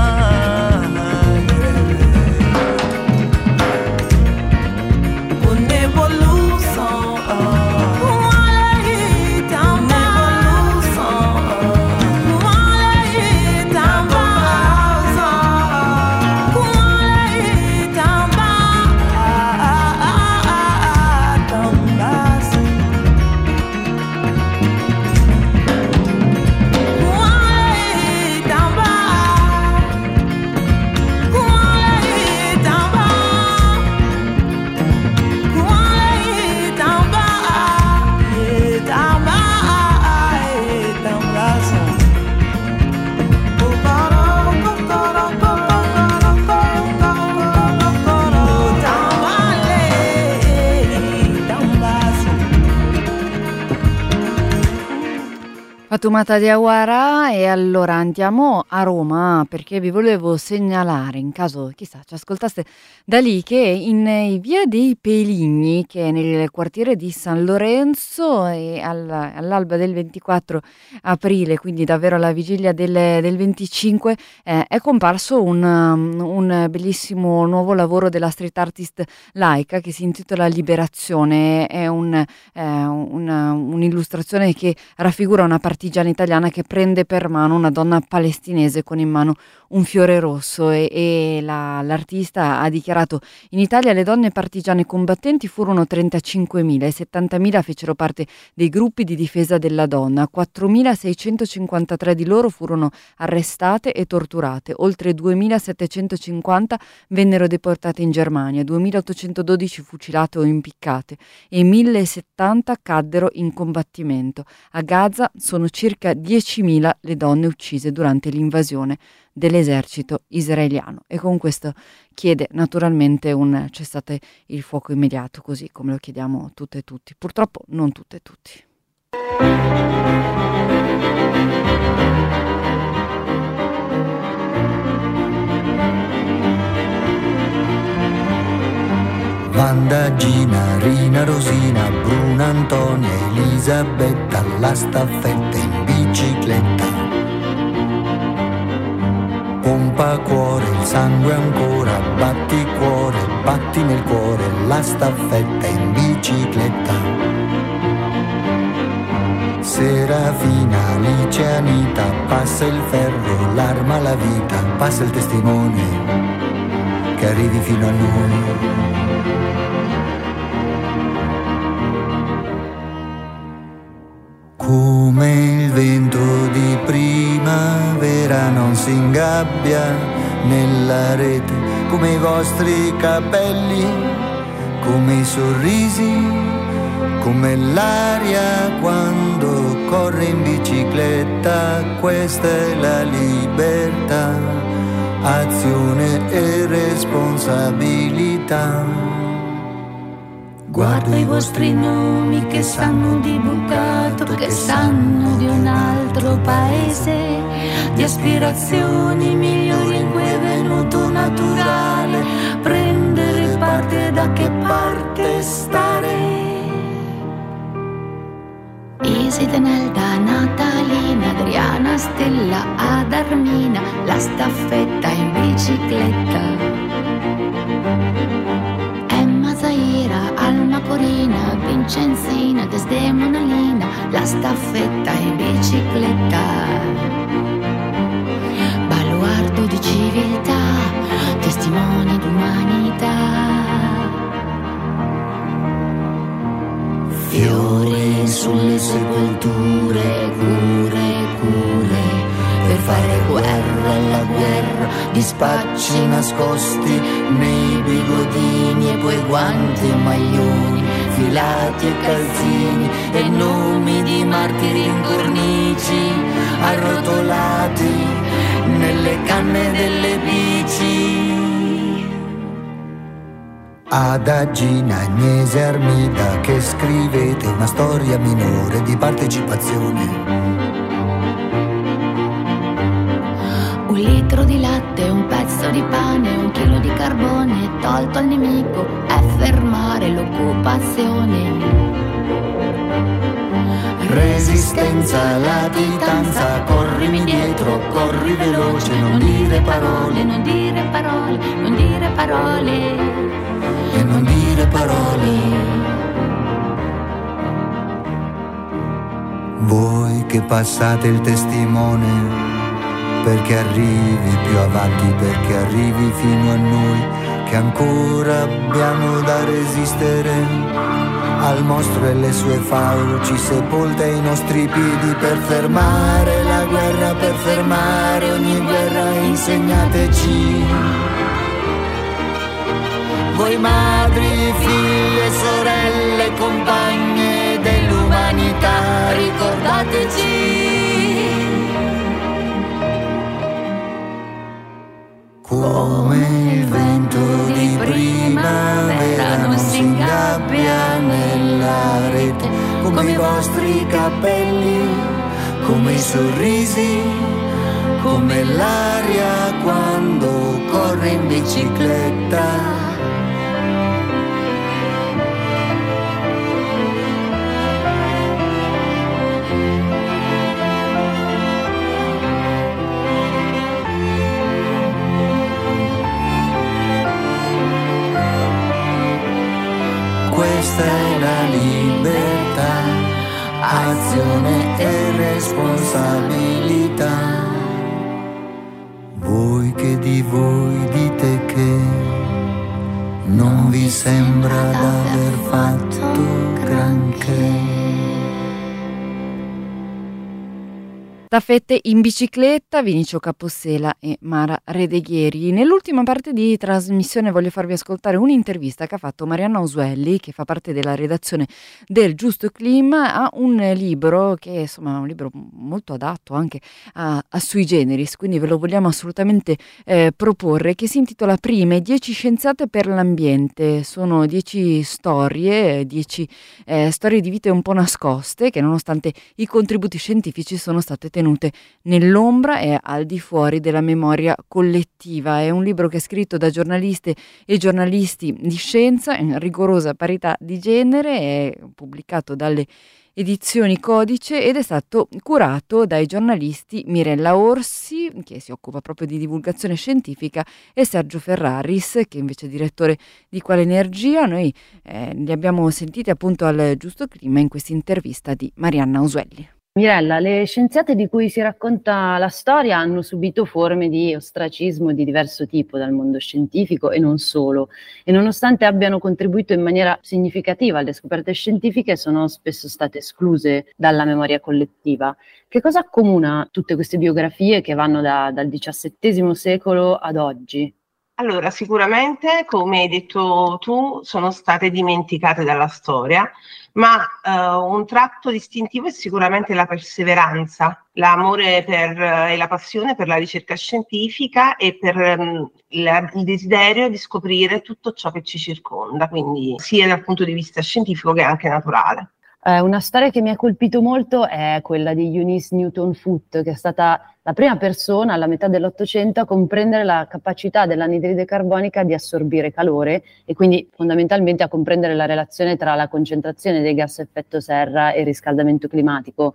Fatoumata Diawara. E allora andiamo a Roma perché vi volevo segnalare, in caso chissà ci ascoltaste da lì, che in via dei Peligni, che è nel quartiere di San Lorenzo, e al, all'alba del ventiquattro aprile, quindi davvero alla vigilia del, del venticinque, eh, è comparso un, un bellissimo nuovo lavoro della street artist laica che si intitola Liberazione. È un, eh, una, un'illustrazione che raffigura una partigiana italiana che prende per mano una donna palestinese con in mano un fiore rosso, e, e la, l'artista ha dichiarato: in Italia le donne partigiane combattenti furono trentacinquemila e settantamila fecero parte dei gruppi di difesa della donna, quattromilaseicentocinquantatré di loro furono arrestate e torturate, oltre duemilasettecentocinquanta vennero deportate in Germania, duemilaottocentododici fucilate o impiccate e millesettanta caddero in combattimento. A Gaza sono circa diecimila le donne uccise durante l'invasione dell'esercito israeliano, e con questo chiede naturalmente un cessate il fuoco immediato, così come lo chiediamo tutte e tutti, purtroppo non tutte e tutti. Wanda, Gina, Rina, Rosina, Bruna, Antonia, Elisabetta, la staffetta in bicicletta. Pompa cuore, il sangue ancora, batti cuore, batti nel cuore, la staffetta in bicicletta. Serafina, Alice, Anita, passa il ferro, l'arma, la vita, passa il testimone che arrivi fino a noi. Come il vento di primavera non si ingabbia nella rete, come i vostri capelli, come i sorrisi, come l'aria quando corre in bicicletta. Questa è la libertà, azione e responsabilità. Guardo i vostri nomi che sanno di bucato, che sanno di un altro paese, di aspirazioni migliori in cui è venuto naturale prendere parte, da che parte stare. Iside, Nelda, Natalina, Adriana, Stella, ad Armina, la staffetta in bicicletta. Zaira, Alma, Corina, Vincenzina, Desdemona, Lina, la staffetta in bicicletta. Baluardo di civiltà, testimone d'umanità. Fiori di spacci nascosti nei bigodini e poi guanti e maglioni, filati e calzini e nomi di martiri in cornici, arrotolati nelle canne delle bici. Adagina Agnese Armida che scrivete una storia minore di partecipazione. Un litro di latte, un pezzo di pane, un chilo di carbone tolto al nemico è fermare l'occupazione. Resistenza, latitanza, corrimi dietro, corri veloce, non dire parole, non dire parole, non dire parole. E non dire parole. Voi che passate il testimone, perché arrivi più avanti, perché arrivi fino a noi, che ancora abbiamo da resistere al mostro e le sue fauci sepolte ai nostri piedi, per fermare la guerra, per fermare ogni guerra, insegnateci. Voi madri, figlie, sorelle, compagne dell'umanità, ricordateci. Come il vento di primavera non si ingabbia nella rete, come i vostri capelli, come i sorrisi, come l'aria quando corre in bicicletta. Questa è la libertà, azione e responsabilità. Voi che di voi dite che non vi sembra d'aver fatto granché. Staffette in bicicletta, Vinicio Capossela e Mara Redeghieri. Nell'ultima parte di trasmissione voglio farvi ascoltare un'intervista che ha fatto Marianna Usuelli, che fa parte della redazione del Giusto Clima, a un libro che insomma è un libro molto adatto anche a, a sui generis, quindi ve lo vogliamo assolutamente eh, proporre, che si intitola Prime, dieci scienziate per l'ambiente. Sono dieci storie, dieci eh, storie di vite un po' nascoste, che nonostante i contributi scientifici sono state tenute tenute nell'ombra e al di fuori della memoria collettiva. È un libro che è scritto da giornaliste e giornalisti di scienza in rigorosa parità di genere, è pubblicato dalle edizioni Codice ed è stato curato dai giornalisti Mirella Orsi, che si occupa proprio di divulgazione scientifica, e Sergio Ferraris, che invece è direttore di Quale Energia. Noi eh, li abbiamo sentiti appunto al Giusto Clima in questa intervista di Marianna Usuelli. Mirella, le scienziate di cui si racconta la storia hanno subito forme di ostracismo di diverso tipo dal mondo scientifico e non solo, e nonostante abbiano contribuito in maniera significativa alle scoperte scientifiche, sono spesso state escluse dalla memoria collettiva. Che cosa accomuna tutte queste biografie che vanno da, dal diciassettesimo secolo ad oggi? Allora, sicuramente, come hai detto tu, sono state dimenticate dalla storia, ma eh, un tratto distintivo è sicuramente la perseveranza, l'amore per, e la passione per la ricerca scientifica e per um, la, il desiderio di scoprire tutto ciò che ci circonda, quindi sia dal punto di vista scientifico che anche naturale. Eh, una storia che mi ha colpito molto è quella di Eunice Newton Foote, che è stata la prima persona alla metà dell'Ottocento a comprendere la capacità dell'anidride carbonica di assorbire calore e quindi fondamentalmente a comprendere la relazione tra la concentrazione dei gas a effetto serra e il riscaldamento climatico.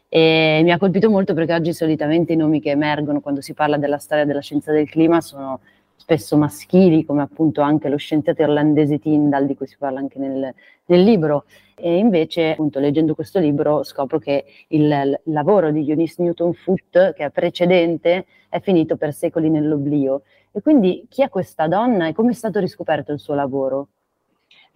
E mi ha colpito molto perché oggi solitamente i nomi che emergono quando si parla della storia della scienza del clima sono spesso maschili, come appunto anche lo scienziato irlandese Tyndall, di cui si parla anche nel, nel libro. E invece, appunto, leggendo questo libro scopro che il, il lavoro di Eunice Newton Foote, che è precedente, è finito per secoli nell'oblio. E quindi chi è questa donna e come è stato riscoperto il suo lavoro?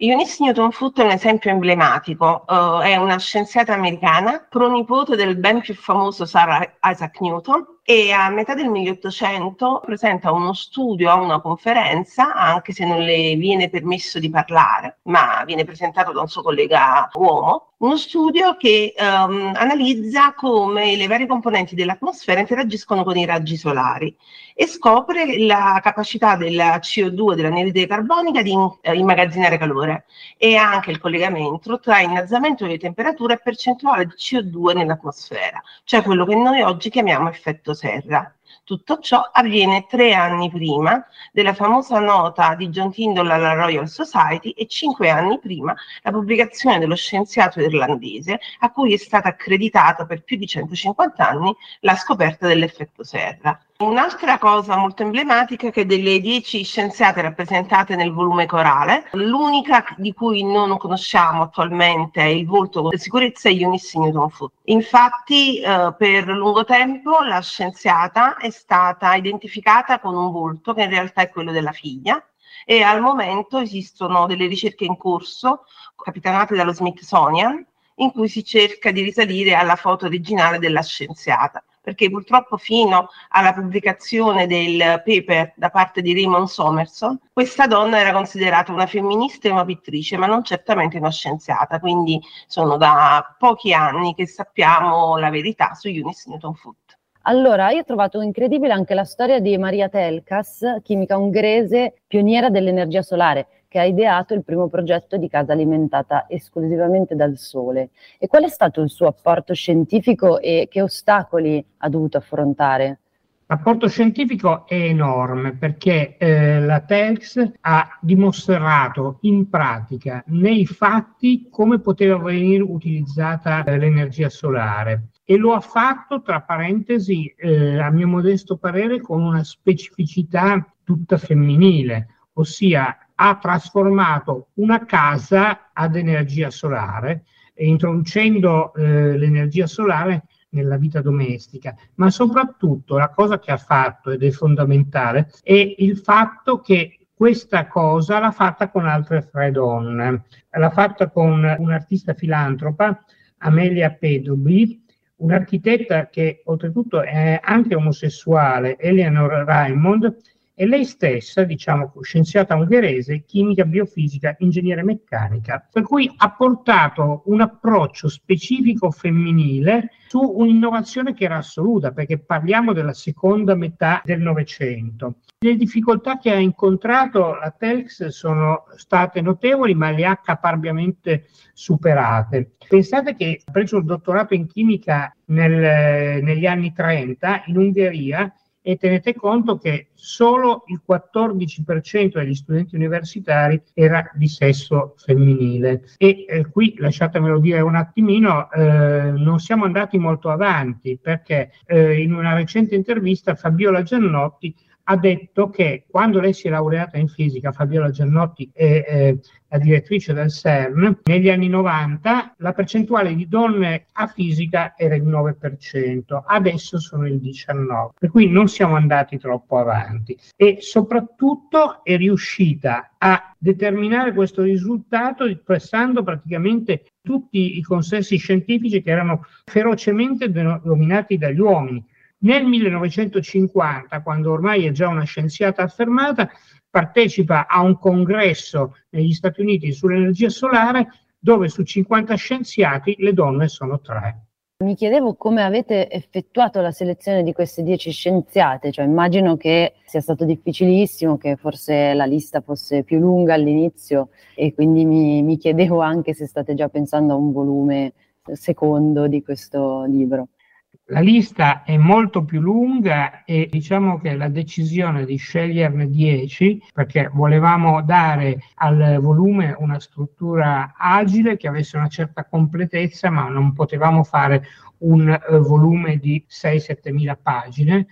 Eunice Newton Foote è un esempio emblematico, uh, è una scienziata americana, pronipote del ben più famoso Sir Isaac Newton, e a metà del milleottocento presenta uno studio a una conferenza, anche se non le viene permesso di parlare, ma viene presentato da un suo collega uomo, uno studio che um, analizza come le varie componenti dell'atmosfera interagiscono con i raggi solari e scopre la capacità della C O due, dell'anidride carbonica, di eh, immagazzinare calore, e anche il collegamento tra innalzamento di temperatura e percentuale di C O due nell'atmosfera, cioè quello che noi oggi chiamiamo effetto serra. Tutto ciò avviene tre anni prima della famosa nota di John Tyndall alla Royal Society e cinque anni prima la pubblicazione dello scienziato irlandese a cui è stata accreditata per più di centocinquanta anni la scoperta dell'effetto serra. Un'altra cosa molto emblematica è che delle dieci scienziate rappresentate nel volume corale, l'unica di cui non conosciamo attualmente il volto con sicurezza è Eunice Newton Foote. Infatti eh, per lungo tempo la scienziata è stata identificata con un volto che in realtà è quello della figlia, e al momento esistono delle ricerche in corso capitanate dallo Smithsonian in cui si cerca di risalire alla foto originale della scienziata, perché purtroppo fino alla pubblicazione del paper da parte di Raymond Somerson, questa donna era considerata una femminista e una pittrice, ma non certamente una scienziata, quindi sono da pochi anni che sappiamo la verità su Eunice Newton Foote. Allora, io ho trovato incredibile anche la storia di Maria Telkas, chimica ungherese, pioniera dell'energia solare, che ha ideato il primo progetto di casa alimentata esclusivamente dal sole. E qual è stato il suo apporto scientifico e che ostacoli ha dovuto affrontare? L'apporto scientifico è enorme perché eh, la Telks ha dimostrato in pratica, nei fatti, come poteva venire utilizzata eh, l'energia solare. E lo ha fatto, tra parentesi, eh, a mio modesto parere, con una specificità tutta femminile, ossia ha trasformato una casa ad energia solare, e introducendo eh, l'energia solare nella vita domestica, ma soprattutto la cosa che ha fatto, ed è fondamentale, è il fatto che questa cosa l'ha fatta con altre tre donne. L'ha fatta con un'artista filantropa, Amelia Pedruby, un'architetta che oltretutto è anche omosessuale, Eleanor Raymond, e lei stessa, diciamo, scienziata ungherese, chimica, biofisica, ingegnere meccanica, per cui ha portato un approccio specifico femminile su un'innovazione che era assoluta, perché parliamo della seconda metà del Novecento. Le difficoltà che ha incontrato la Telks sono state notevoli, ma le ha caparbiamente superate. Pensate che ha preso il dottorato in chimica nel, negli anni trenta in Ungheria, e tenete conto che solo il quattordici per cento degli studenti universitari era di sesso femminile. E eh, qui, lasciatemelo dire un attimino, eh, non siamo andati molto avanti, perché eh, in una recente intervista Fabiola Giannotti ha detto che quando lei si è laureata in fisica, Fabiola Giannotti è eh, la direttrice del CERN, negli anni novanta la percentuale di donne a fisica era il nove per cento, adesso sono il diciannove per cento, per cui non siamo andati troppo avanti, e soprattutto è riuscita a determinare questo risultato pressando praticamente tutti i consensi scientifici che erano ferocemente dominati dagli uomini. Nel millenovecentocinquanta, quando ormai è già una scienziata affermata, partecipa a un congresso negli Stati Uniti sull'energia solare, dove su cinquanta scienziati le donne sono tre. Mi chiedevo come avete effettuato la selezione di queste dieci scienziate, cioè immagino che sia stato difficilissimo, che forse la lista fosse più lunga all'inizio, e quindi mi, mi chiedevo anche se state già pensando a un volume secondo di questo libro. La lista è molto più lunga e diciamo che la decisione di sceglierne dieci, perché volevamo dare al volume una struttura agile che avesse una certa completezza, ma non potevamo fare un uh, volume di sei sette mila pagine,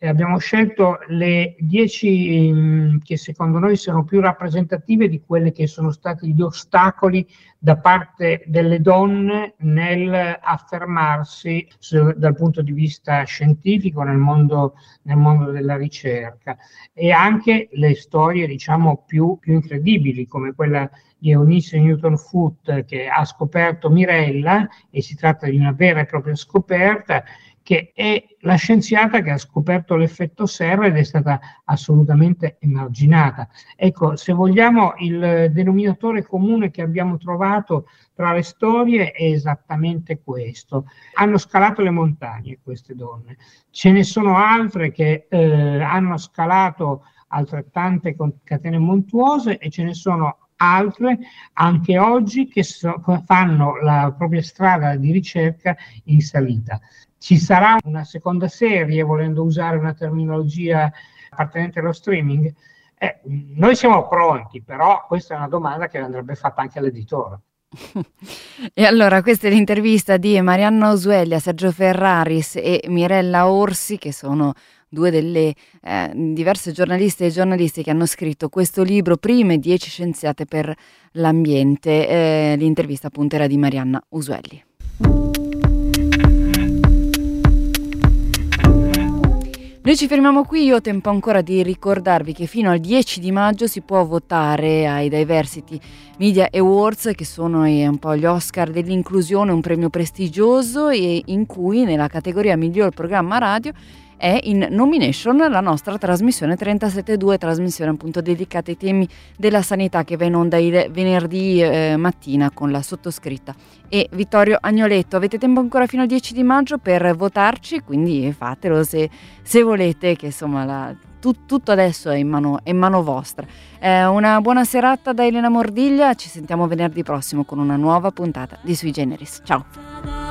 e abbiamo scelto le dieci mh, che secondo noi sono più rappresentative di quelle che sono stati gli ostacoli da parte delle donne nel affermarsi su, dal punto di vista scientifico nel mondo, nel mondo della ricerca, e anche le storie diciamo più, più incredibili, come quella di Eunice Newton-Foote, che ha scoperto Mirella, e si tratta di una vera e propria scoperta, che è la scienziata che ha scoperto l'effetto serra ed è stata assolutamente emarginata. Ecco, se vogliamo, il denominatore comune che abbiamo trovato tra le storie è esattamente questo. Hanno scalato le montagne queste donne. Ce ne sono altre che eh, hanno scalato altrettante catene montuose, e ce ne sono altre anche oggi che so, fanno la propria strada di ricerca in salita. Ci sarà una seconda serie, volendo usare una terminologia appartenente allo streaming? Eh, noi siamo pronti, però questa è una domanda che andrebbe fatta anche all'editore. E allora, questa è l'intervista di Marianna Usuelli a Sergio Ferraris e Mirella Orsi, che sono due delle eh, diverse giornaliste e giornalisti che hanno scritto questo libro, Prime dieci scienziate per l'ambiente. Eh, l'intervista appunto era di Marianna Usuelli. Noi ci fermiamo qui. Io ho tempo ancora di ricordarvi che fino al dieci di maggio si può votare ai Diversity Media Awards, che sono eh, un po' gli Oscar dell'inclusione, un premio prestigioso, e in cui nella categoria miglior programma radio è in nomination la nostra trasmissione trentasette due, trasmissione appunto dedicata ai temi della sanità, che va in onda il venerdì eh, mattina con la sottoscritta e Vittorio Agnoletto. Avete tempo ancora fino al dieci di maggio per votarci, quindi fatelo se, se volete, che insomma la, tut, tutto adesso è in mano, è in mano vostra. Eh, una buona serata da Elena Mordiglia, ci sentiamo venerdì prossimo con una nuova puntata di Sui Generis. Ciao!